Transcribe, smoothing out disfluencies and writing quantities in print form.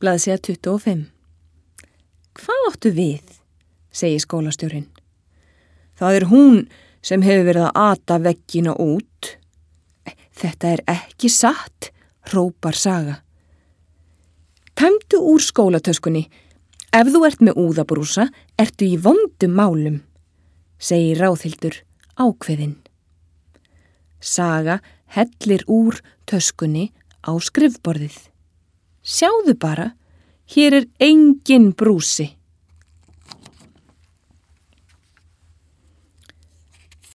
Blaðsíða 25. Hvað áttu við, segir skólastjórinn. Það hún sem hefur verið að ata veggina út. Þetta ekki satt, hrópar Saga. Tæmdu úr skólatöskunni. Ef þú ert með úðabrúsa, ertu í vondum málum, segir Ráðhildur ákveðin. Saga hellir úr töskunni á skrifborðið. Sjáðu bara, hér engin brúsi.